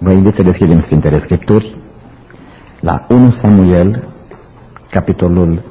Vă invit să deschidem Sfintele Scripturi la 1 Samuel, capitolul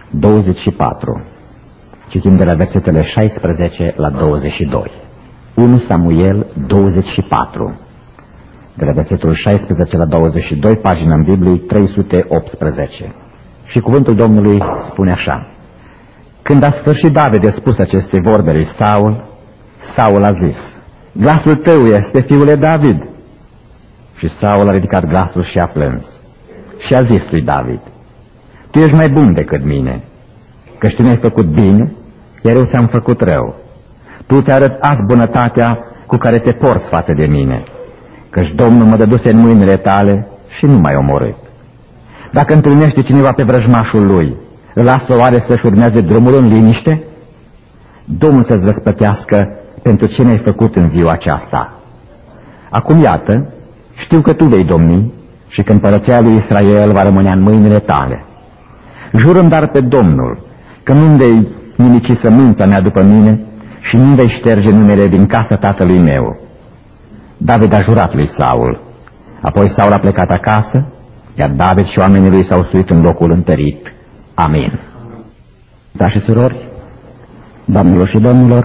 24. Citim de la versetele 16 la 22. 1 Samuel 24. De la versetul 16 la 22, pagina în Biblie 318. Și cuvântul Domnului spune așa: Când a sfârșit David de spus aceste vorbe lui Saul, Saul a zis: Glasul tău este, fiule David. Și Saul a ridicat glasul și a plâns. Și a zis lui David: Tu ești mai bun decât mine, căci tu mi-ai făcut bine, iar eu ți-am făcut rău. Tu ți arăți azi bunătatea cu care te porți față de mine, căci Domnul mă dăduse în mâinile tale și nu m-ai omorât. Dacă întâlnește cineva pe vrăjmașul lui, îl lasă oare să-și urmeze drumul în liniște? Domnul să-ți răsplătească pentru ce mi-ai făcut în ziua aceasta. Acum iată, știu că tu vei domni și că împărăția lui Israel va rămâne în mâinile tale. Jură-mi dar pe Domnul că nu vei nimici sămânța mea după mine și nu vei șterge numele din casa tatălui meu. David a jurat lui Saul. Apoi Saul a plecat acasă, iar David și oamenii lui s-au suit în locul întărit. Amin. Da, și surori, doamnelor și domnilor,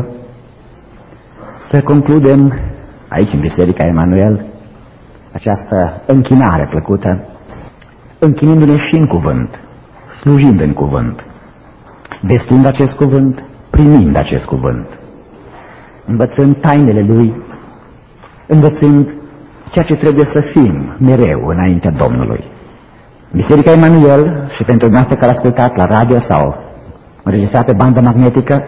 să concludem aici în Biserica Emanuel această închinare plăcută, închinindu-ne și în cuvânt, slujind în cuvânt, vestind acest cuvânt, primind acest cuvânt, învățând tainele lui, învățând ceea ce trebuie să fim mereu înaintea Domnului. Biserica Emanuel, și pentru dumneavoastră care ascultați la radio sau înregistrat pe bandă magnetică,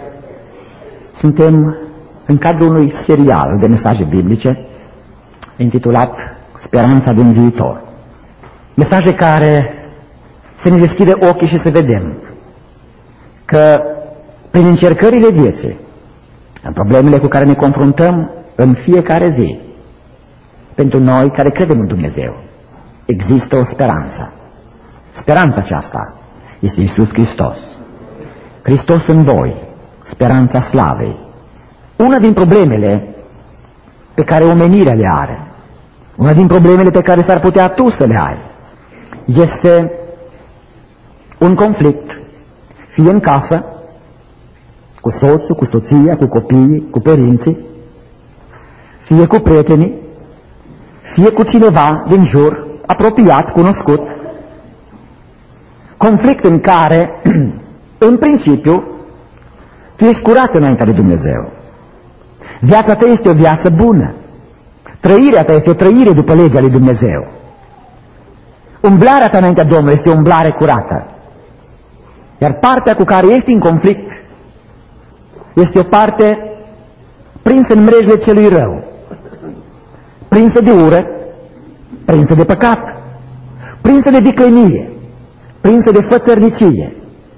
suntem în cadrul unui serial de mesaje biblice intitulat Speranța din viitor. Mesaje care să ne deschide ochii și să vedem că prin încercările vieții, în problemele cu care ne confruntăm în fiecare zi, pentru noi care credem în Dumnezeu, există o speranță. Speranța aceasta este Iisus Hristos. Hristos în voi, speranța slavei. Una din problemele pe care omenirea le are, una din problemele pe care s-ar putea tu să le ai, este un conflict, fie în casă, cu soțul, cu soția, cu copiii, cu părinții, fie cu prietenii, fie cu cineva din jur, apropiat, cunoscut. Conflict în care, în principiu, tu ești curat înaintea lui Dumnezeu. Viața ta este o viață bună. Trăirea ta este o trăire după legea lui Dumnezeu. Umblarea ta înaintea Domnului este o umblare curată. Iar partea cu care ești în conflict este o parte prinsă în mrejele celui rău, prinsă de ură, prinsă de păcat, prinsă de viclenie, prinsă de fățărnicie.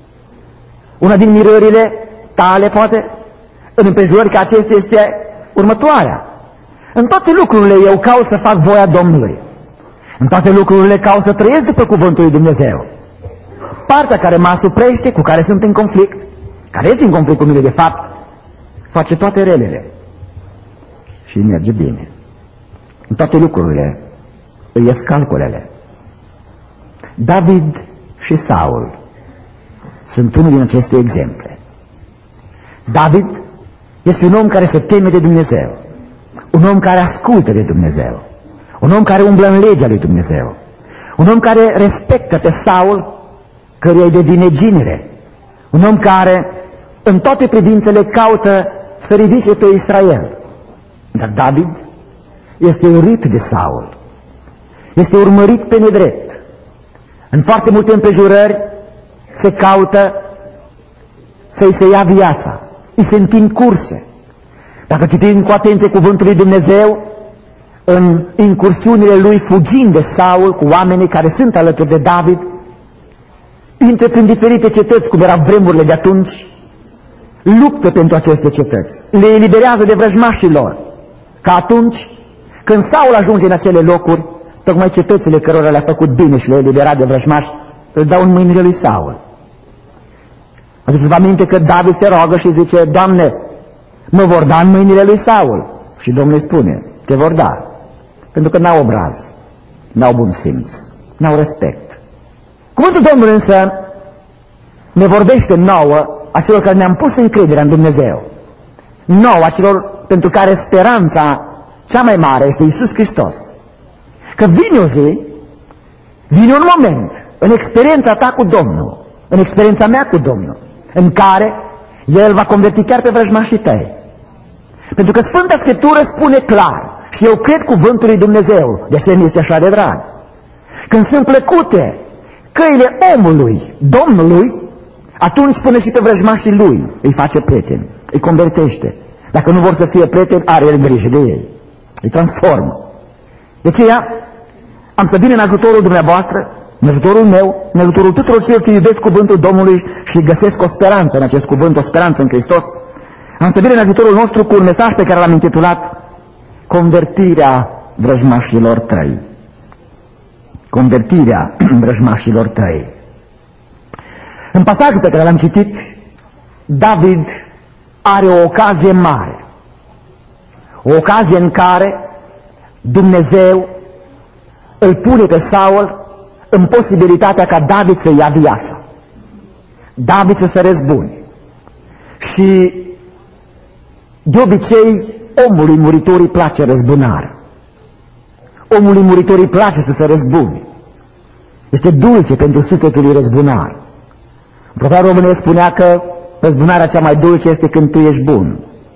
Una din mirările tale, poate, în împrejurări ca acestea, este următoarea: în toate lucrurile eu caut să fac voia Domnului. În toate lucrurile caut să trăiesc după cuvântul lui Dumnezeu. Partea care mă asuprește, cu care sunt în conflict, care este în conflict cu mine de fapt, face toate relele și merge bine. În toate lucrurile îi ies calculele. David și Saul sunt unul din aceste exemple. David este un om care se teme de Dumnezeu, un om care ascultă de Dumnezeu, un om care umblă în legea lui Dumnezeu, un om care respectă pe Saul, căruia îi devine ginere, un om care în toate privințele caută să ridice pe Israel. Dar David este urât de Saul, este urmărit pe nedrept. În foarte multe împrejurări se caută să-i se ia viața, îi se întind curse. Dacă citim cu atenție cuvântul lui Dumnezeu, în incursiunile lui fugind de Saul cu oamenii care sunt alături de David, intră prin diferite cetăți, cum erau vremurile de atunci, luptă pentru aceste cetăți, le eliberează de vrăjmașii lor, ca atunci când Saul ajunge în acele locuri, tocmai cetățile cărora le-a făcut bine și le-a eliberat de vrăjmași, îl dau în mâinile lui Saul. Aduceți-vă aminte că David se roagă și zice: Doamne, mă vor da în mâinile lui Saul. Și Domnul îi spune: te vor da. Pentru că n-au obraz, n-au bun simț, n-au respect. Cuvântul Domnului însă ne vorbește nouă, acelor care ne-am pus încrederea în Dumnezeu, nouă, acelor pentru care speranța cea mai mare este Iisus Hristos, că vine o zi, vine un moment, în experiența ta cu Domnul, în experiența mea cu Domnul, în care El va converti chiar pe vrăjmașii tăi. Pentru că Sfânta Scriptură spune clar, și eu cred cuvântul lui Dumnezeu, de aceea mi este așa de drag, când sunt plăcute căile omului, Domnului, atunci până și pe vrăjmașii lui îi face prieteni, îi convertește. Dacă nu vor să fie prieteni, are El grijă de ei, îi transformă. De aceea am să vin în ajutorul dumneavoastră, în ajutorul meu, în ajutorul tuturor celor ce iubesc cuvântul Domnului și găsesc o speranță în acest cuvânt, o speranță în Hristos. Am să vin în ajutorul nostru cu un mesaj pe care l-am intitulat Convertirea vrăjmașilor tăi. Convertirea vrăjmașilor tăi. În pasajul pe care l-am citit, David are o ocazie mare. O ocazie în care Dumnezeu îl pune pe Saul în posibilitatea ca David să ia viața. David să se răzbune. Și de obicei omului muritor îi place răzbunarea. Omului muritor îi place să se răzbune. Este dulce pentru sufletul lui răzbunare. Proverbiul românesc spunea că răzbunarea cea mai dulce este când tu ești bun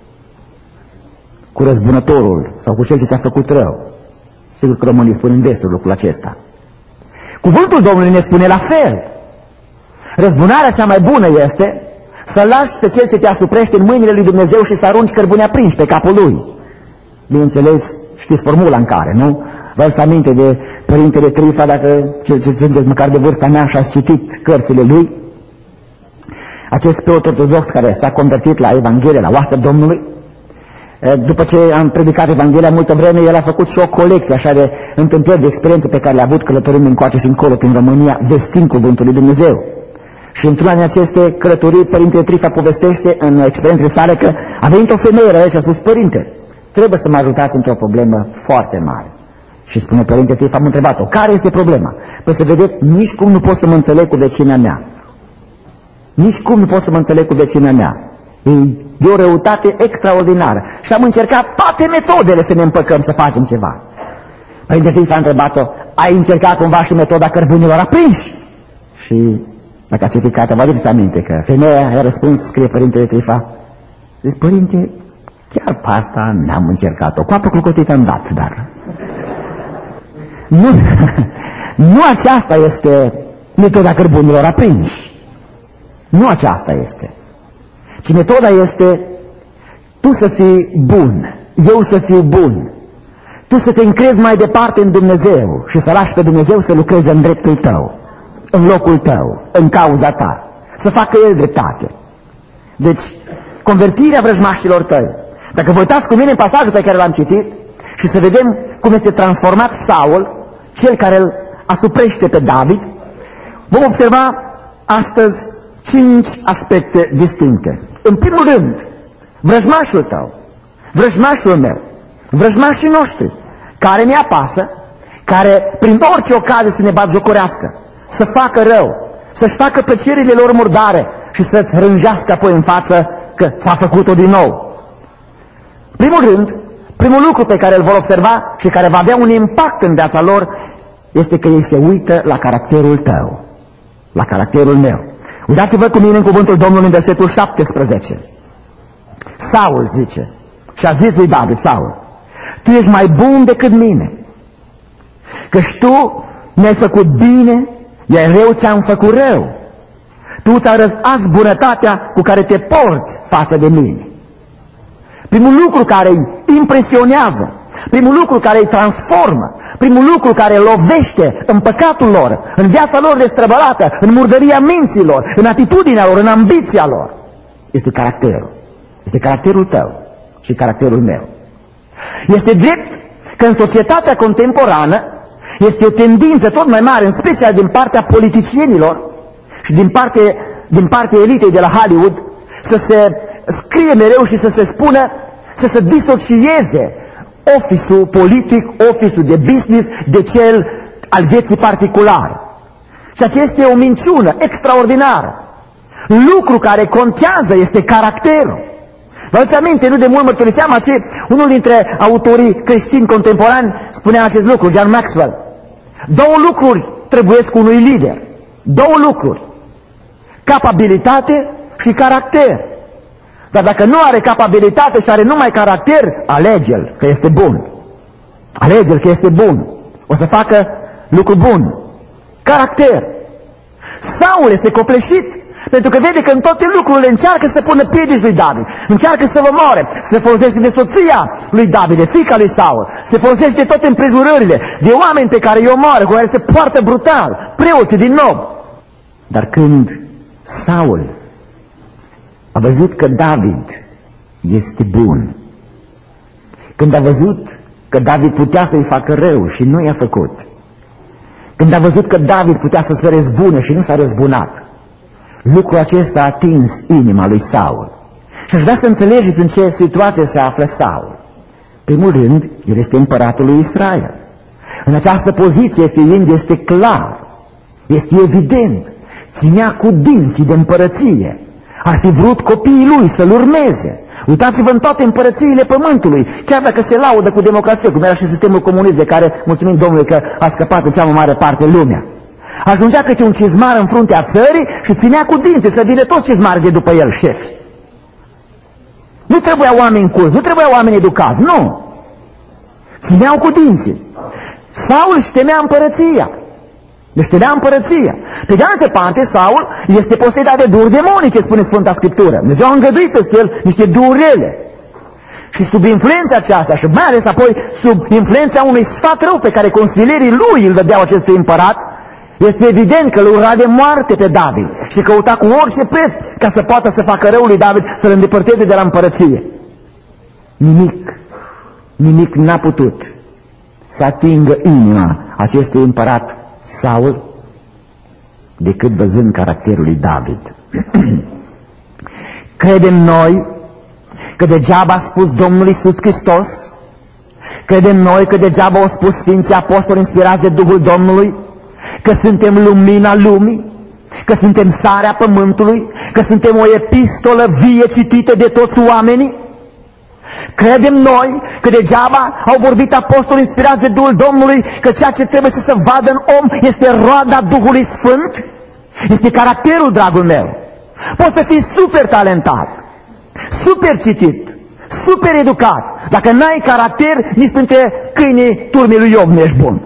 cu răzbunătorul sau cu cel ce ți-a făcut rău. Sigur că românii spun în vestul lucrul acesta. Cuvântul Domnului ne spune la fel. Răzbunarea cea mai bună este să lași pe cel ce te asuprește în mâinile lui Dumnezeu și să arunci cărbuni aprinși pe capul lui. Bineînțeles, știți formula în care, nu? Vă să aminte de Părintele Trifa, dacă ce sunteți măcar de vârsta mea și ați citit cărțile lui, acest preot ortodox care s-a convertit la Evanghelie, la oastea Domnului. După ce am predicat Evanghelia multă vreme, el a făcut și o colecție așa de întâmplări, de experiențe pe care le-a avut călătorind încoace și încolo prin România, vestind cuvântul lui Dumnezeu. Și într-una din aceste călătorii, Părintele Trifa povestește în experiențele sale că a venit o femeie la el și a spus: Părinte, trebuie să mă ajutați într-o problemă foarte mare. Și spune Părintele Trifa, am întrebat-o, care este problema? Păi să vedeți, nici cum nu pot să mă înțeleg cu vecina mea. Nici cum nu pot să mă înțeleg cu vecina mea. E o răutate extraordinară. Și am încercat toate metodele să ne împăcăm, să facem ceva. Părintele Trifa a întrebat-o, ai încercat cumva și metoda cărbunilor aprinși? Și dacă ați citit cartea, vă aduceți aminte că femeia i-a răspuns, scrie Părintele Trifa, zice, Părinte, chiar pe asta n-am încercat-o. Cu apă clocotită am dat, dar nu aceasta este metoda cărbunilor aprinși. Nu aceasta este. Ci metoda este tu să fii bun, eu să fiu bun, tu să te încrezi mai departe în Dumnezeu și să lași pe Dumnezeu să lucreze în dreptul tău, în locul tău, în cauza ta, să facă El dreptate. Deci, convertirea vrăjmașilor tăi. Dacă vă uitați cu mine în pasajul pe care l-am citit și să vedem cum este transformat Saul, cel care îl asuprește pe David, vom observa astăzi 5 aspecte distincte. În primul rând, vrăjmașul tău, vrăjmașul meu, vrăjmașii noștri, care ne apasă, care prin orice ocazie să ne batjocorească, să facă rău, să-și facă plăcerile lor murdare și să-ți rânjească apoi în față că ți-a făcut-o din nou. Primul rând, primul lucru pe care îl vor observa și care va avea un impact în viața lor este că ei se uită la caracterul tău, la caracterul meu. Uitați-vă cu mine în cuvântul Domnului în versetul 17. Saul zice, și a zis lui David, Saul, tu ești mai bun decât mine, căci tu mi-ai făcut bine, iar eu ți-am făcut rău. Tu ți-ai răzas bunătatea cu care te porți față de mine. Primul lucru care îi impresionează, primul lucru care îi transformă, primul lucru care îl lovește în păcatul lor, în viața lor destrăbălată, în murdăria minților, în atitudinea lor, în ambiția lor, este caracterul. Este caracterul tău și caracterul meu. Este drept că în societatea contemporană este o tendință tot mai mare, în special din partea politicienilor și din partea elitei de la Hollywood, să se scrie mereu și să se spună, să se disocieze office-ul politic, office-ul de business, de cel al vieții particulare. Și aceasta este o minciună extraordinară. Lucru care contează este caracterul. Vă aduceți aminte, nu de mult mărturiseam așa, unul dintre autorii creștini contemporani spunea acest lucru, John Maxwell. Două lucruri trebuiesc unui lider. Două lucruri. Capabilitate și caracter. Dar dacă nu are capabilitate și are numai caracter, alege-l că este bun. Alege-l că este bun. O să facă lucru bun. Caracter. Saul este copleșit pentru că vede că în toate lucrurile încearcă să pună piedici lui David, încearcă să-l omoare, se folosește de soția lui David, de fiica lui Saul, se folosește de toate împrejurările, de oameni pe care îi omoară, cu care se poartă brutal, preoții din Nob. Dar când Saul a văzut că David este bun, când a văzut că David putea să-i facă rău și nu i-a făcut, când a văzut că David putea să se răzbune și nu s-a răzbunat, lucrul acesta a atins inima lui Saul. Și aș vrea să înțelegeți în ce situație se află Saul. Primul rând, el este împăratul lui Israel. În această poziție fiind, este clar, este evident, ținea cu dinții de împărăție. Ar fi vrut copiii lui să-l urmeze. Uitați-vă în toate împărățiile pământului, chiar dacă se laudă cu democrație, cum era și sistemul comunist, de care mulțumim Domnului că a scăpat în cea mai mare parte lumea. Ajungea câte un cizmar în fruntea țării și ținea cu dinții să vină toți cizmari de după el, șefi. Nu trebuia oameni culți, nu trebuia oameni educați, nu. Țineau cu dinții. Saul își temea împărăția. Deci temea împărăția. Pe de altă parte, Saul este posedat de duhuri demonice, spune Sfânta Scriptură. Dumnezeu a îngăduit peste el niște duhuri rele. Și sub influența aceasta, și mai ales apoi sub influența unui sfat rău pe care consilierii lui îl dădeau acestui împărat, este evident că îl ura de moarte pe David și căuta cu orice preț ca să poată să facă răul lui David, să-l îndepărteze de la împărăție. Nimic n-a putut să atingă inima acestui împărat Saul decât văzând caracterul lui David. Credem noi că degeaba a spus Domnul Iisus Hristos, credem noi că degeaba au spus Sfinții Apostoli inspirați de Duhul Domnului, că suntem lumina lumii, că suntem sarea pământului, că suntem o epistolă vie citită de toți oamenii. Credem noi că degeaba au vorbit apostoli inspirați de Duhul Domnului, că ceea ce trebuie să se vadă în om este roada Duhului Sfânt, este caracterul, dragul meu. Poți să fii super talentat, super citit, super educat, dacă n-ai caracter, nici printre câinii turmei lui Iov nu ești bun.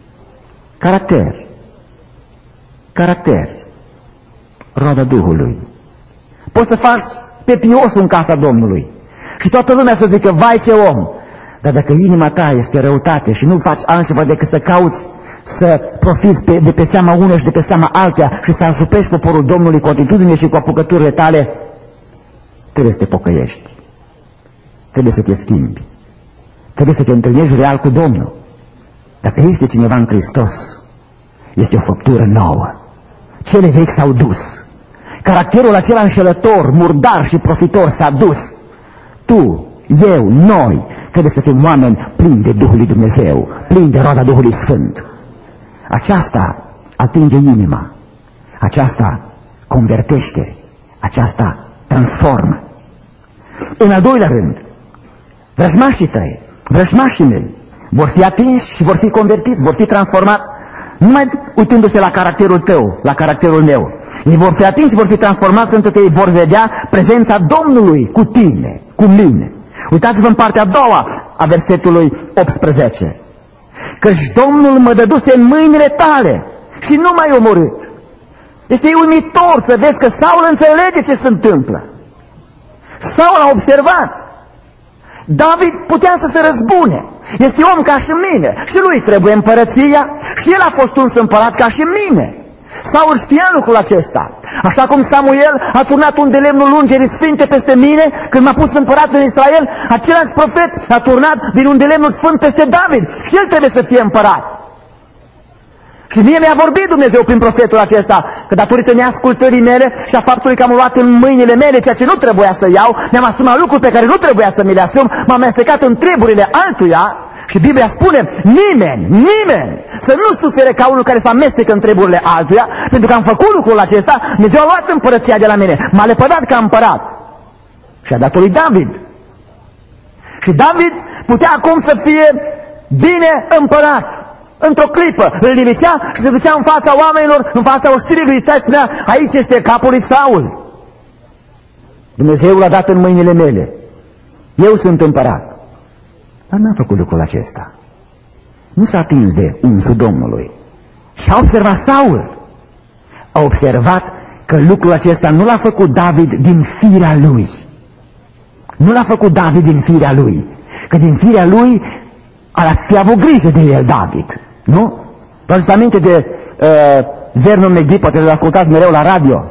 Caracter, roada Duhului. Poți să faci pe piosul în casa Domnului și toată lumea să zică, vai ce om, dar dacă inima ta este răutate și nu faci altceva decât să cauți să profiți de pe seama unei și de pe seama altea și să asupești poporul Domnului cu atitudine și cu apucăturile tale, trebuie să te pocăiești, trebuie să te schimbi, trebuie să te întâlnești real cu Domnul. Dacă este cineva în Hristos, este o făptură nouă. Cele vechi s-au dus. Caracterul acela înșelător, murdar și profitor s-a dus. Tu, eu, noi, trebuie să fim oameni plini de Duhul lui Dumnezeu, plini de roada Duhului Sfânt. Aceasta atinge inima, aceasta convertește, aceasta transformă. În al doilea rând, vrăjmașii tăi, vrăjmașii mei, vor fi atinși și vor fi convertiți, vor fi transformați, numai uitându-se la caracterul tău, la caracterul meu. Ei vor fi atinși și vor fi transformați pentru că ei vor vedea prezența Domnului cu tine, cu mine. Uitați-vă în partea a doua a versetului 18. Căci Domnul mă dăduse în mâinile tale și nu m-ai omorât. Este uimitor să vezi că Saul înțelege ce se întâmplă. Saul a observat. David putea să se răzbune. Este om ca și mine. Și lui trebuie împărăția. Și el a fost uns împărat ca și mine. Saul știa lucrul acesta. Așa cum Samuel a turnat un de lemnul ungerii sfinte peste mine când m-a pus împărat în Israel, același profet a turnat din un de lemnul sfânt peste David. Și el trebuie să fie împărat. Și mie mi-a vorbit Dumnezeu prin profetul acesta, că datorită neascultării mele și a faptului că am luat în mâinile mele ceea ce nu trebuia să iau, mi-am asumat lucruri pe care nu trebuia să mi le asum, m-am amestecat în treburile altuia și Biblia spune, nimeni să nu sufere ca unul care se amestecă în treburile altuia, pentru că am făcut lucrul acesta, Dumnezeu a luat împărăția de la mine, m-a lepădat ca împărat și a dat-o lui David. Și David putea acum să fie bine împărat. Într-o clipă îl nimicea și se ducea în fața oamenilor, în fața oștirii lui Isaia, spunea, aici este capul lui Saul. Dumnezeu l-a dat în mâinile mele. Eu sunt împărat. Dar n-a făcut lucrul acesta. Nu s-a atins de unsul Domnului. Și a observat Saul. A observat că lucrul acesta nu l-a făcut David din firea lui. Nu l-a făcut David din firea lui. Că din firea lui ar fi avut grijă de el David. Nu? Vă aduceți aminte de Vernon McGee, poate îl ascultați mereu la radio.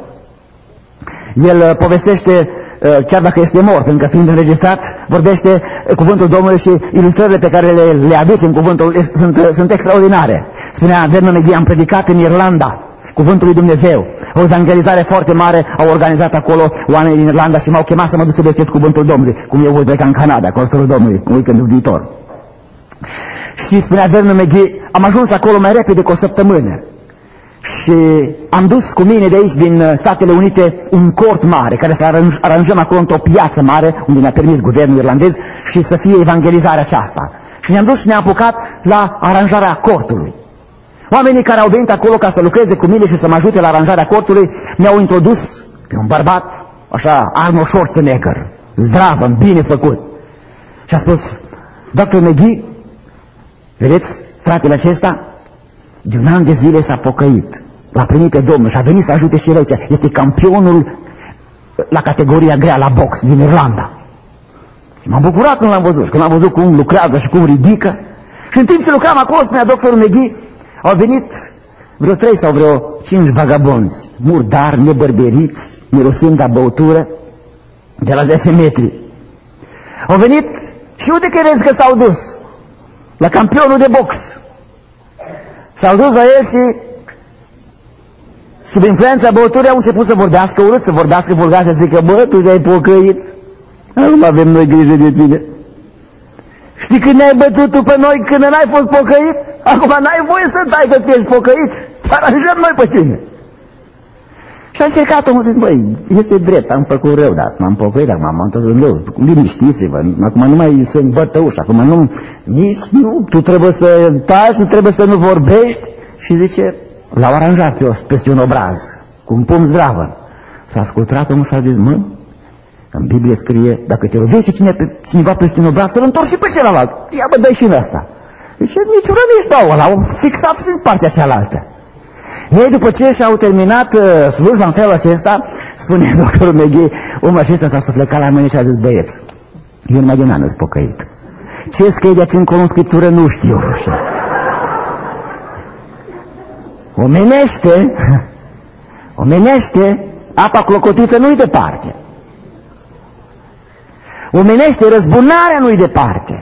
El povestește, chiar dacă este mort, încă fiind înregistrat, vorbește cuvântul Domnului și ilustrările pe care le aduce în cuvântul sunt extraordinare. Spunea Vernon McGee, am predicat în Irlanda cuvântul lui Dumnezeu. O evangelizare foarte mare au organizat acolo oamenii din Irlanda și m-au chemat să mă duc să vestesc cuvântul Domnului, cum eu voi pleca în Canada, cu ajutorul Domnului, în weekendul viitor. Și spunea Vernon McGee, am ajuns acolo mai repede cu o săptămână și am dus cu mine de aici din Statele Unite un cort mare care să aranjăm acolo într-o piață mare unde ne-a permis guvernul irlandez și să fie evangelizarea aceasta. Și ne-am dus și ne-am apucat la aranjarea cortului. Oamenii care au venit acolo ca să lucreze cu mine și să mă ajute la aranjarea cortului mi-au introdus pe un bărbat, așa, Arnold Schwarzenegger, zdravă, bine făcut. Și a spus, Dr. McGee, vedeți, fratele acesta, de un an de zile s-a pocăit, l-a primit pe Domnul și a venit să ajute și el aici. Este campionul la categoria grea, la box, din Irlanda. Și m-am bucurat când l-am văzut, când am văzut cum lucrează și cum ridică. Și în timp ce lucram acolo, spunea doctorul McGee, au venit vreo 3 sau vreo 5 vagabonzi, murdari, nebărberiți, mirosind a băutură, de la 10 metri. Au venit și unde credeți că s-au dus? La campionul de box. S-au dus la el și sub influența băuturii au început să vorbească urât, să vorbească vulgar, să zică, bă, tu te-ai pocăit? Acum avem noi grijă de tine. Știi când ne-ai bătut tu pe noi când n-ai fost pocăit? Acum n-ai voie să dai că tu ești pocăit. Te aranjăm noi pe tine. Și a încercat omul să zic, băi, este drept, am făcut rău, dar m-am pocăit, acum m-am întors în rău. Liniștiți-vă, acum nu mai se îmbătă ușa, acum nu, tu trebuie să taci, nu trebuie să nu vorbești. Și zice, l-au aranjat peste un obraz, cu un pumn zdravă. S-a ascultat omul și a zis, mă, în Biblie scrie, dacă te lovește cineva peste un obraz, să-l întorci și pe celălalt. Ia bă, dă-i și în ăsta. Deci nici una, nici două, l-au fixat și în partea cealaltă. Ei, după ce și-au terminat slujba în felul acesta, spune doctorul McGee, omul acesta s-a suflecat la mine și a zis, băieți, eu numai de un an îți pocăit. Ce scrie de aici încolo în Scriptură nu știu. Omenește, apa clocotită nu-i departe. Omenește, răzbunarea nu-i departe.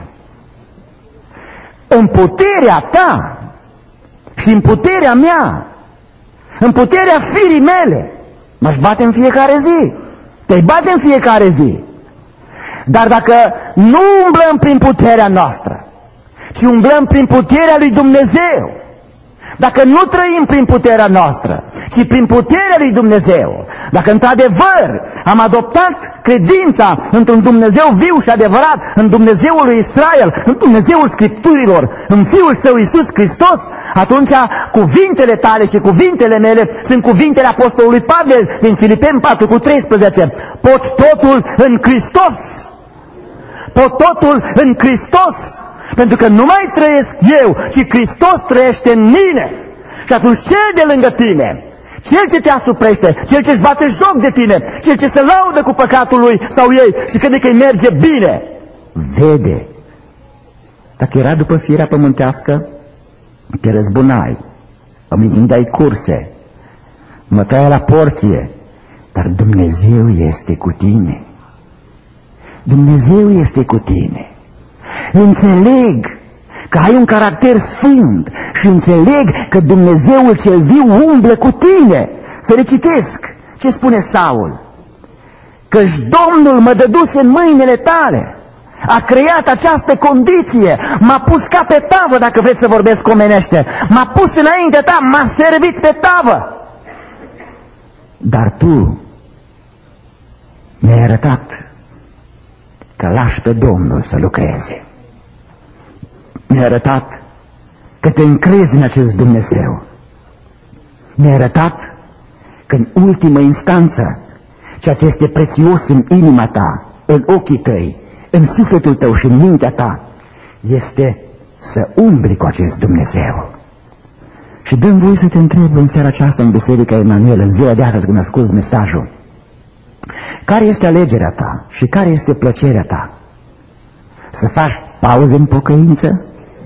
În puterea ta și în puterea mea, în puterea firii mele, m-aș bate în fiecare zi. Te-ai bate în fiecare zi. Dar dacă nu umblăm prin puterea noastră, ci umblăm prin puterea lui Dumnezeu, dacă nu trăim prin puterea noastră, ci prin puterea lui Dumnezeu, dacă într-adevăr am adoptat credința într-un Dumnezeu viu și adevărat, în Dumnezeul lui Israel, în Dumnezeul Scripturilor, în Fiul Său Iisus Hristos, atunci cuvintele tale și cuvintele mele sunt cuvintele apostolului Pavel din Filipeni 4:13. Pot totul în Hristos. Pot totul în Hristos. Pentru că nu mai trăiesc eu, ci Hristos trăiește în mine. Și atunci cel de lângă tine, cel ce te asuprește, cel ce își bate joc de tine, cel ce se laudă cu păcatul lui sau ei și crede că îi merge bine, vede. Dacă era după firea pământească, te răzbunai, îmi întindeai curse, mă tăiai la porție, dar Dumnezeu este cu tine. Dumnezeu este cu tine. Înțeleg că ai un caracter sfânt și înțeleg că Dumnezeul cel viu umblă cu tine. Să recitesc ce spune Saul. Căci Domnul mă dăduse în mâinile tale. A creat această condiție, m-a pus ca pe tavă, dacă vreți să vorbesc omenește. M-a pus înainte ta, m-a servit pe tavă. Dar tu mi-ai arătat că lași pe Domnul să lucreze. Mi-ai arătat că te încrezi în acest Dumnezeu. Mi-ai arătat că în ultimă instanță ceea ce este prețios în inima ta, în ochii tăi, în sufletul tău și în mintea ta, este să umbli cu acest Dumnezeu. Și dă-mi voie să te întreb în seara aceasta în Biserica Emanuel, în ziua de astăzi când asculți mesajul, care este alegerea ta și care este plăcerea ta? Să faci pauze în pocăință?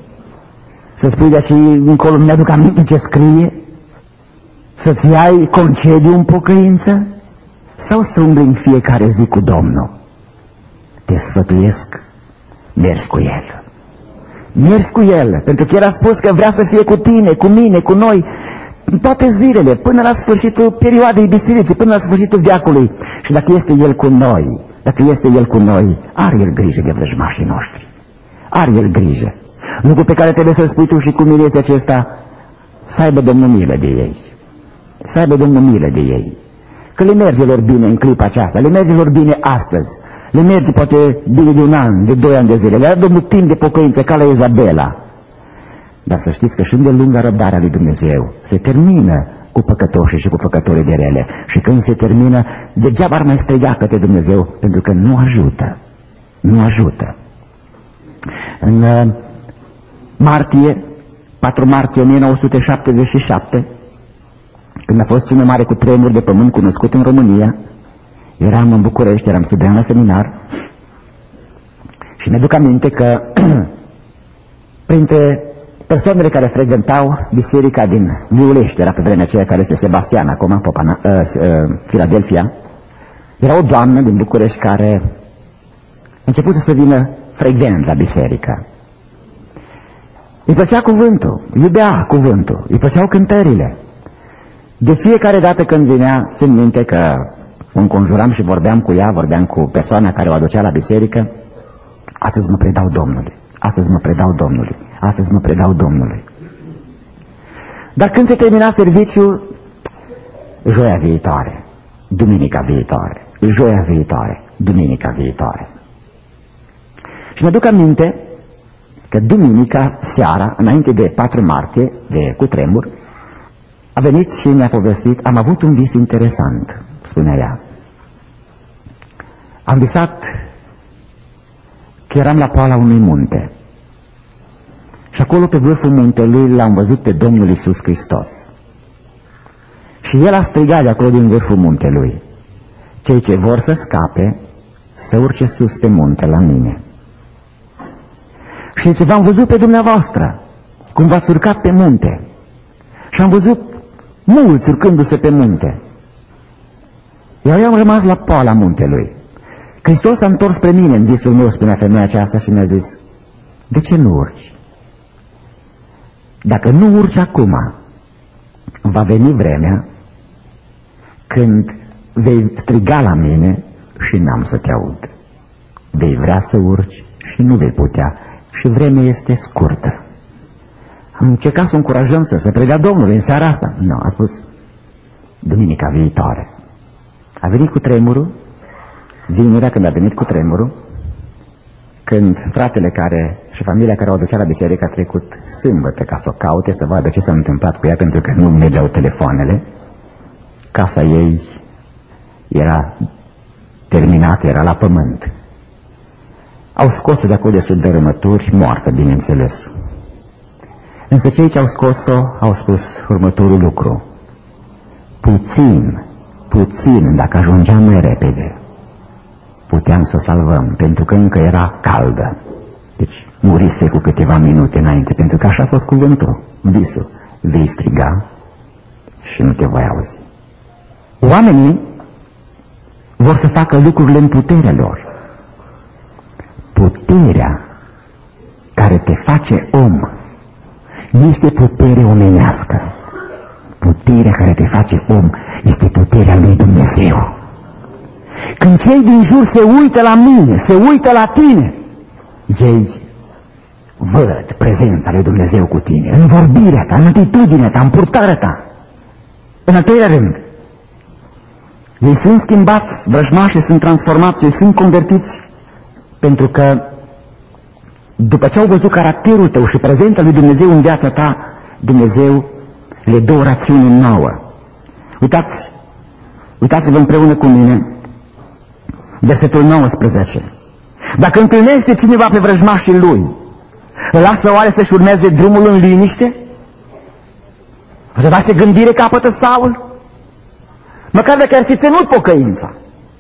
Să spui de aici încolo, nu mi-aduc aminte ce scrie? Să-ți iai concediu în pocăință? Sau să umbli în fiecare zi cu Domnul? Te sfătuiesc, mergi cu El. Mergi cu El, pentru că El a spus că vrea să fie cu tine, cu mine, cu noi, în toate zilele, până la sfârșitul perioadei bisericii, până la sfârșitul veacului. Și dacă este El cu noi, dacă este El cu noi, are El grijă de vrăjmașii noștri. Are El grijă. Lucrul pe care trebuie să-l spui tu și cu mine este acesta: să aibă Domnul milă de ei. Să aibă Domnul milă de ei. Că le merge lor bine în clipa aceasta, le merge lor bine astăzi, le merge poate bine de 1 an, de 2 ani de zile, le are Domnul timp de pocăință ca la Izabela. Dar să știți că și îndelungă răbdarea lui Dumnezeu se termină cu păcătoșii și cu făcătorii de rele. Și când se termină, degeaba ar mai striga către Dumnezeu, pentru că nu ajută. Nu ajută. În martie, 4 martie 1977, când a fost cel mai mare cutremur de pământ cunoscut în România, eram în București, eram studiant la seminar și mi-aduc aminte că printre persoanele care frecventau biserica din Viulești, era pe vremea aceea care este Sebastian, acum Philadelphia, era o doamnă din București care a început să vină frecvent la biserică. Îi plăcea cuvântul, iubea cuvântul, îi plăceau cântările. De fiecare dată când vinea, țin minte că o înconjuram și vorbeam cu ea, vorbeam cu persoana care o aducea la biserică: astăzi mă predau Domnului, astăzi mă predau Domnului, astăzi mă predau Domnului. Dar când se termina serviciul, joia viitoare, duminica viitoare, joia viitoare, duminica viitoare. Și mi-aduc aminte că duminica seara, înainte de 4 martie, de cutremur, a venit și mi-a povestit: am avut un vis interesant, spunea ea. Am visat că eram la poala unui munte și acolo pe vârful muntelui l-am văzut pe Domnul Iisus Hristos. Și El a strigat de acolo din vârful muntelui: cei ce vor să scape, să urce sus pe munte la mine. Și zice: v-am văzut pe dumneavoastră cum v-ați urcat pe munte și am văzut mulți urcându-se pe munte. Iar eu am rămas la poala muntelui. Hristos s-a întors spre mine în visul meu, spunea femeia aceasta, și mi-a zis: de ce nu urci? Dacă nu urci acum, va veni vremea când vei striga la mine și n-am să te aud. Vei vrea să urci și nu vei putea, și vremea este scurtă. Am încercat să încurajăm să predea Domnului în seara asta. Nu, a spus: duminica viitoare. A venit cu tremurul, vinerea când a venit cu tremurul, când fratele care și familia care o aducea la biserică a trecut sâmbătă ca să o caute, să vadă ce s-a întâmplat cu ea, pentru că nu mergeau telefoanele. Casa ei era terminată, era la pământ. Au scos-o de acolo de sub dărâmături, moartă, bineînțeles. Însă cei ce au scos-o au spus următorul lucru: puțin, dacă ajungeam mai repede, puteam să o salvăm, pentru că încă era caldă. Deci murise cu câteva minute înainte, pentru că așa a fost cuvântul, visul: vei striga și nu te voi auzi. Oamenii vor să facă lucrurile în puterea lor. Puterea care te face om nu este putere omenească. Puterea care te face om este puterea lui Dumnezeu. Când cei din jur se uită la mine, se uită la tine, ei văd prezența lui Dumnezeu cu tine, în vorbirea ta, în atitudinea ta, în purtarea ta. În al treilea rând, ei sunt schimbați, vrăjmașii sunt transformați, ei sunt convertiți, pentru că după ce au văzut caracterul tău și prezența lui Dumnezeu în viața ta, Dumnezeu le dă o rațiune nouă. Uitați-vă împreună cu mine versetul 19. Dacă întâlnește cineva pe vrăjmașii lui, îl lasă oare să-și urmeze drumul în liniște? O să face gândire capătă Saul? Măcar dacă ar fi ținut pocăința.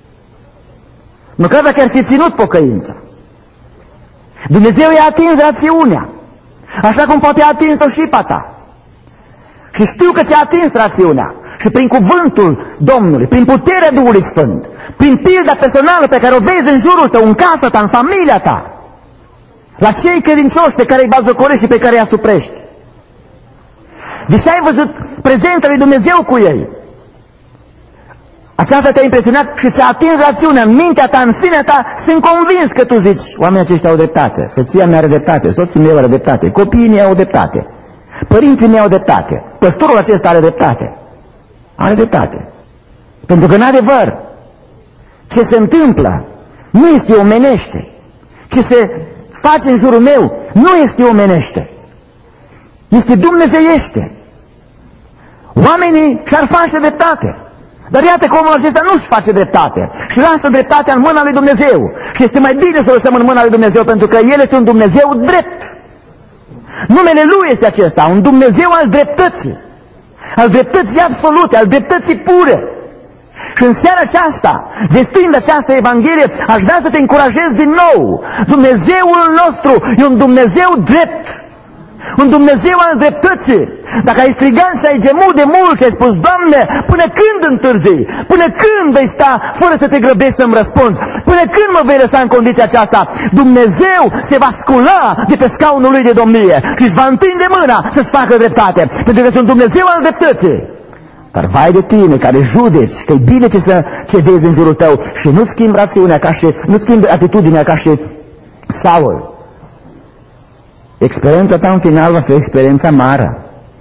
Măcar dacă ar fi ținut pocăința. Dumnezeu i-a atins rațiunea, așa cum poate a atins-o și pe ta. Și știu că ți-a atins rațiunea. Și prin cuvântul Domnului, prin puterea Duhului Sfânt, prin pilda personală pe care o vezi în jurul tău, în casa ta, în familia ta, la cei credincioși pe care îi bazocorești și pe care îi asuprești. Deși ai văzut prezența lui Dumnezeu cu ei, aceasta te-a impresionat și ți-a atins rațiunea în mintea ta, în sinea ta, sunt convins că tu zici, oamenii aceștia au dreptate, soția mea are dreptate, soțul meu are dreptate, copiii mei au dreptate, părinții mei au dreptate, păstorul acesta are dreptate. Are dreptate. Pentru că în adevăr, ce se întâmplă nu este omenește. Ce se face în jurul meu nu este omenește. Este dumnezeiește. Oamenii și-ar face dreptate. Dar iată că omul acesta nu-și face dreptate și lasă dreptatea în mâna lui Dumnezeu. Și este mai bine să o lăsăm în mâna lui Dumnezeu, pentru că El este un Dumnezeu drept. Numele Lui este acesta, un Dumnezeu al dreptății. Al dreptății absolute, al dreptății pure. Și în seara aceasta, vestind această Evanghelie, aș vrea să te încurajez din nou. Dumnezeul nostru e un Dumnezeu drept. Un Dumnezeu al dreptății. Dacă ai strigat și ai gemut de mult și ai spus, Doamne, până când întârzii? Până când vei sta fără să te grăbești să-mi răspunzi? Până când mă vei lăsa în condiția aceasta? Dumnezeu se va scula de pe scaunul lui de domnie și își va întinde mâna să-ți facă dreptate, pentru că sunt Dumnezeu al dreptății. Dar vai de tine care judeci că e bine ce vezi în jurul tău și nu schimbi rațiunea nu schimbi atitudinea ca și Saul. Experiența ta în final va fi o experiență amară,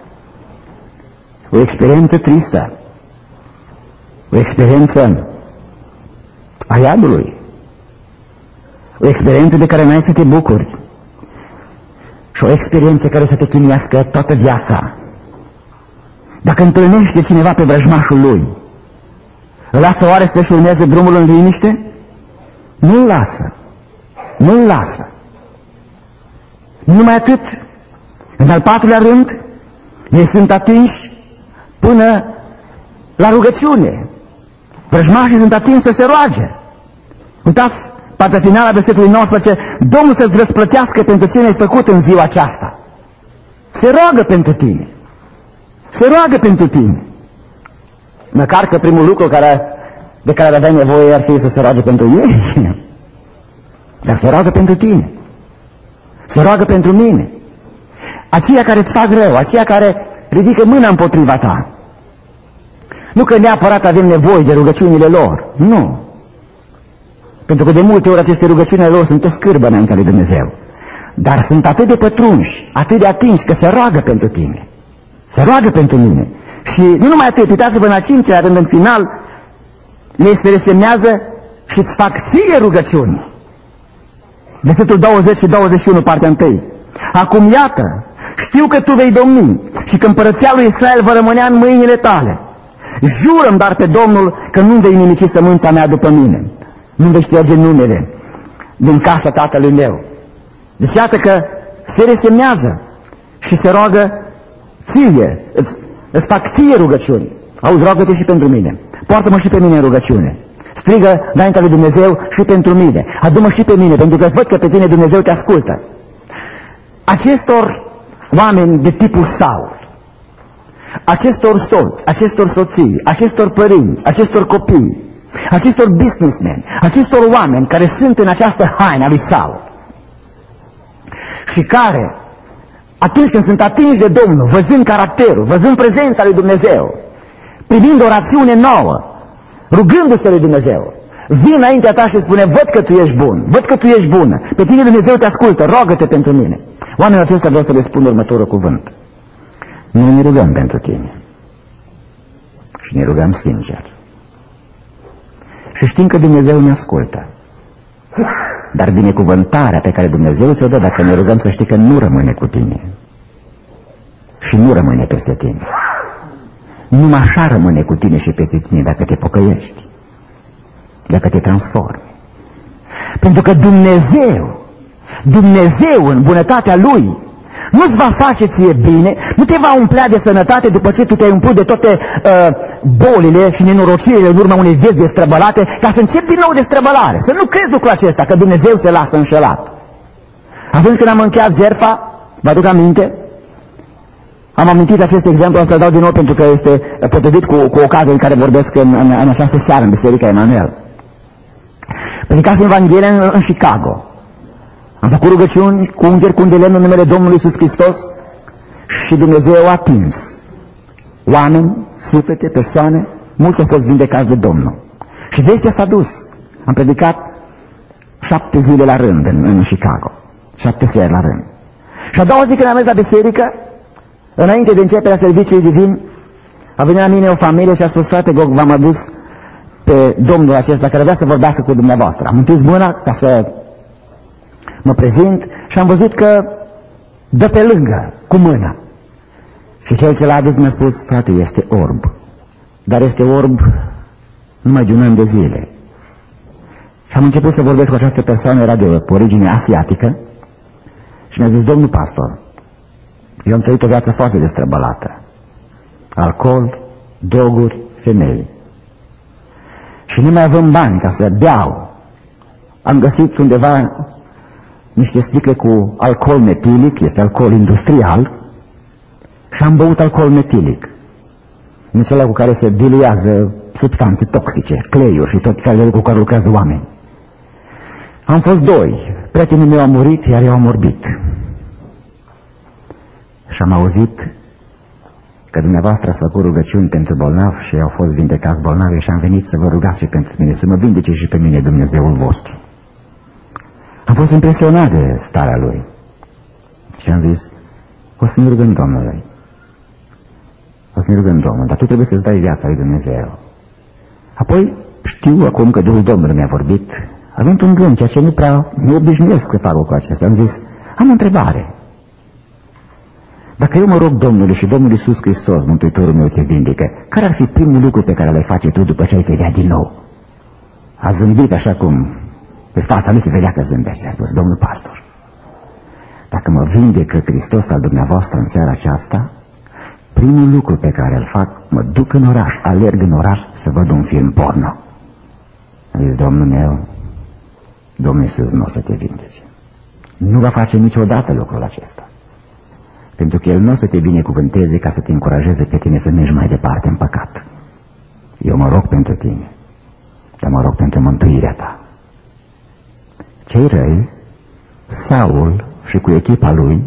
o experiență tristă, o experiență a iadului, o experiență de care n-ai să te bucuri și o experiență care să te chinuiască toată viața. Dacă întâlnește cineva pe vrăjmașul lui, îl lasă oare să-și urmeze drumul în liniște? Nu-l lasă, nu-l lasă. Nu numai atât, în al patrulea rând, ei sunt atinși până la rugăciune. Vrăjmașii sunt atinși să se roage. Uitați, partea finală a versetului 19, Domnul să-ți răsplătească pentru ce ne-ai făcut în ziua aceasta. Se roagă pentru tine. Se roagă pentru tine. Măcar că primul lucru de care aveai nevoie ar fi să se roage pentru ei. Dar se roagă pentru tine. Se roagă pentru mine. Aceia care îți fac rău, aceia care ridică mâna împotriva ta. Nu că neapărat avem nevoie de rugăciunile lor. Nu. Pentru că de multe ori aceste rugăciunile lor sunt o scârbă înaintea lui Dumnezeu. Dar sunt atât de pătrunși, atât de atinși că se roagă pentru tine. Se roagă pentru mine. Și nu numai atât, uitați-vă în al 5-lea rând, în final, le se resemnează și îți fac ție rugăciuni. Versetul 20 și 21, partea 1. Acum iată, știu că tu vei domni și că împărăția lui Israel va rămânea în mâinile tale. Jură-mi dar pe Domnul că nu vei nimici sămânța mea după mine. Nu vei șterge numele din casa tatălui meu. Deci iată că se resemnează și se roagă ție, îți fac ție rugăciuni. Auzi, roagă-te și pentru mine. Poartă-mă și pe mine în rugăciune. Strigă înaintea lui Dumnezeu și pentru mine. Adu-mă și pe mine, pentru că văd că pe tine Dumnezeu te ascultă. Acestor oameni de tipul Saul, acestor soți, acestor soții, acestor părinți, acestor copii, acestor businessmen, acestor oameni care sunt în această haină a lui Saul și care, atunci când sunt atinși de Domnul, văzând caracterul, văzând prezența lui Dumnezeu, privind o rațiune nouă, rugându-se lui Dumnezeu, vin înaintea ta și spune, văd că tu ești bun, văd că tu ești bună, pe tine Dumnezeu te ascultă, roagă-te pentru mine. Oamenii acestea vreau să le spun următorul cuvânt. Noi ne rugăm pentru tine și ne rugăm sincer. Și știm că Dumnezeu ne ascultă. Dar binecuvântarea pe care Dumnezeu ți-o dă dacă ne rugăm, să știi că nu rămâne cu tine. Și nu rămâne peste tine. Numai așa rămâne cu tine și peste tine dacă te pocăiești, dacă te transformi. Pentru că Dumnezeu în bunătatea Lui nu-ți va face ție bine, nu te va umplea de sănătate după ce tu te-ai umplut de toate bolile și nenorocirile în urma unei vieți destrăbălate, ca să începi din nou destrăbălare. Să nu crezi lucrul acesta, că Dumnezeu se lasă înșelat. Atunci când am încheiat jertfa, vă aduc aminte, am amintit acest exemplu, am să-l dau din nou pentru că este potrivit cu ocazia în care vorbesc în această seară în Biserica Emanuel. Predicasem Evanghelia în Chicago. Am făcut rugăciuni cu ungeri cu un de lemn în numele Domnului Iisus Hristos și Dumnezeu a atins oameni, suflete, persoane, mulți au fost vindecați de Domnul. Și vestea s-a dus. Am predicat 7 zile la rând în Chicago, 7 seri la rând. Și a doua zi când am mers la biserică, înainte de începerea serviciului divin, a venit la mine o familie și a spus, frate Gog, v-am adus pe Domnul acesta care vrea să vorbească cu dumneavoastră. Am întins mâna ca să mă prezint și am văzut că dă pe lângă, cu mâna. Și cel ce l-a adus mi-a spus, frate, este orb. Dar este orb numai de un an de zile. Și am început să vorbesc cu această persoană, era de origine asiatică, și mi-a zis, domnul pastor, eu am trăit o viață foarte destrăbălată. Alcool, droguri, femei. Și nu mai avem bani ca să beau. Am găsit undeva niște sticle cu alcool metilic, este alcool industrial, și am băut alcool metilic. În acela cu care se diluează substanțe toxice, cleiuri și tot felul cu care lucrează oameni. Am fost 2. Prietenul meu a murit, iar eu am orbit. Și am auzit că dumneavoastră ați făcut rugăciuni pentru bolnavi și au fost vindecați bolnavi și am venit să vă rugați și pentru mine, să mă vindece și pe mine Dumnezeul vostru. Am fost impresionat de starea lui și am zis, o să ne rugăm Domnului. O să ne rugăm Domnul, dar tu trebuie să-ți dai viața lui Dumnezeu. Apoi știu acum că Duhul Domnului mi-a vorbit, având un gând, ceea ce nu obișnuiesc să fac cu acesta. Am zis, am o întrebare. Dacă eu mă rog Domnului și Domnul Iisus Hristos, Mântuitorul meu, te vindecă, care ar fi primul lucru pe care l-ai face tu după ce ai vedea din nou? A zâmbit așa cum pe fața lui se vedea că zâmbește. A spus, domnul pastor, dacă mă vindecă Hristos al dumneavoastră în seara aceasta, primul lucru pe care îl fac, mă duc în oraș, alerg în oraș să văd un film porno. A zis, domnul meu, Domnul Iisus nu o să te vindece. Nu va face niciodată lucrul acesta. Pentru că El nu o să te binecuvânteze ca să te încurajeze pe tine să mergi mai departe în păcat. Eu mă rog pentru tine, dar mă rog pentru mântuirea ta. Cei răi, Saul și cu echipa lui,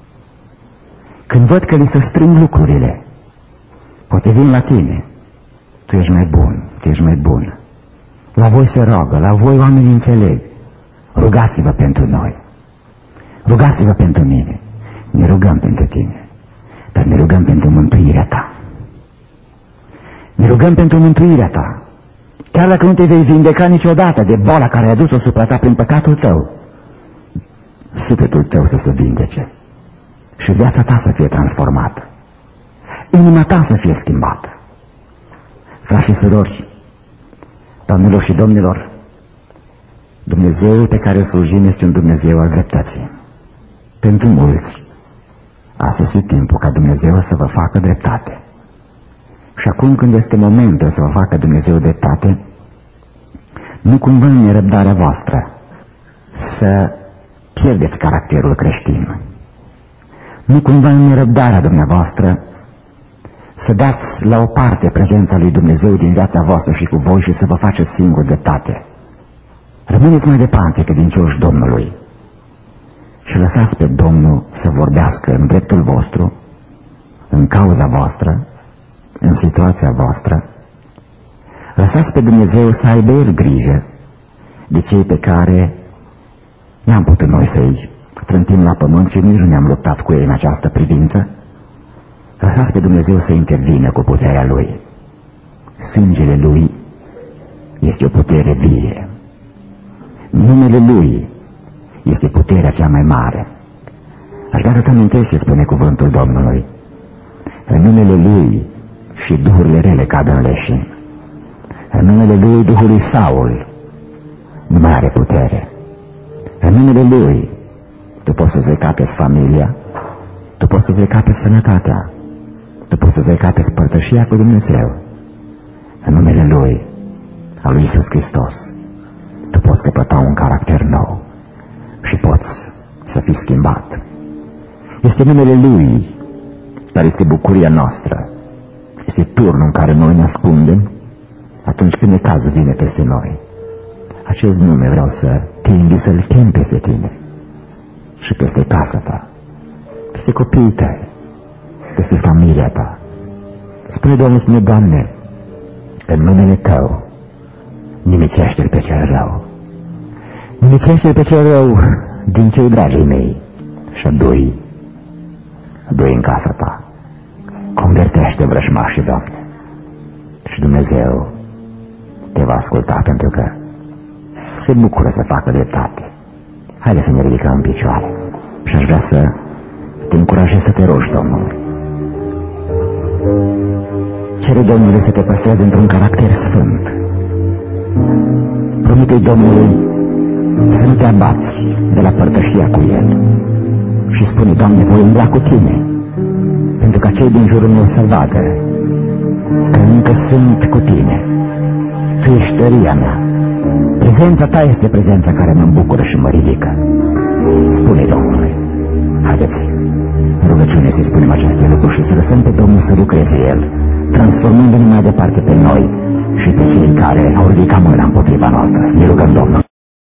când văd că li se strâng lucrurile, poate vin la tine, tu ești mai bun, tu ești mai bun. La voi se roagă, la voi oamenii înțeleg. Rugați-vă pentru noi, rugați-vă pentru mine. Ne rugăm pentru tine, dar ne rugăm pentru mântuirea ta. Ne rugăm pentru mântuirea ta. Chiar dacă nu te vei vindeca niciodată de boala care ai adus-o supra ta prin păcatul tău, sufletul tău să se vindece și viața ta să fie transformată, inima ta să fie schimbată. Frați și surori, doamnelor și domnilor, Dumnezeul pe care îl slujim este un Dumnezeu al dreptății. Pentru mulți a sosit timpul ca Dumnezeu să vă facă dreptate. Și acum când este momentul să vă facă Dumnezeu dreptate, nu cumva în nerăbdarea voastră să pierdeți caracterul creștin. Nu cumva în nerăbdarea dumneavoastră să dați la o parte prezența lui Dumnezeu din viața voastră și cu voi și să vă faceți singur dreptate. Rămâneți mai departe credincioși Domnului. și lăsați pe Domnul să vorbească în dreptul vostru, în cauza voastră, în situația voastră. Lăsați pe Dumnezeu să aibă El grijă de cei pe care n-am putut noi să-i trântim la pământ și nici nu ne-am luptat cu ei în această privință. Lăsați pe Dumnezeu să intervină cu puterea Lui. Sângele Lui este o putere vie. Numele Lui este puterea cea mai mare. Aș vrea să te amintești ce spune cuvântul Domnului. În numele Lui și duhurile rele cad în leșin. În numele Lui Duhului Saul nu mai are putere. În numele Lui tu poți să-ți recapezi familia, tu poți să-ți recapezi sănătatea, tu poți să-ți recapezi părtășia cu Dumnezeu. În numele Lui, al lui Iisus Hristos, tu poți căpăta un caracter nou și poți să fii schimbat. Este numele Lui care este bucuria noastră. Este turnul în care noi ne ascundem atunci când necazul vine peste noi. Acest nume vreau să te invit să-l chem peste tine și peste casa ta, peste copiii tăi, peste familia ta. Spune Domnul, spune, Doamne, în numele Tău, nimicește-l pe cel rău. Nimicește-l pe cel rău din cei dragii mei și doi în casa ta. Convertește vrăjmașii, Doamne, și Dumnezeu te va asculta, pentru că se bucură să facă dreptate. Haide să ne ridicăm în picioare și aș vrea să te încurajez să te rogi Domnului. Cere Domnului să te păstreze într-un caracter sfânt. Promite-i Domnului să nu te abați de la părtășia cu El și spune, Doamne, voi umbla cu Tine, pentru ca cei din jurul meu să vadă că încă sunt cu Tine. Tu ești tăria mea. Prezența Ta este prezența care mă bucură și mă ridică. Spune Domnului. Haideți, rugăciune, să-i spunem aceste lucruri și să lăsăm pe Domnul să lucreze El, transformându-ne mai departe pe noi și pe cei care au ridicat mâna împotriva noastră. Ne rugăm Domnul.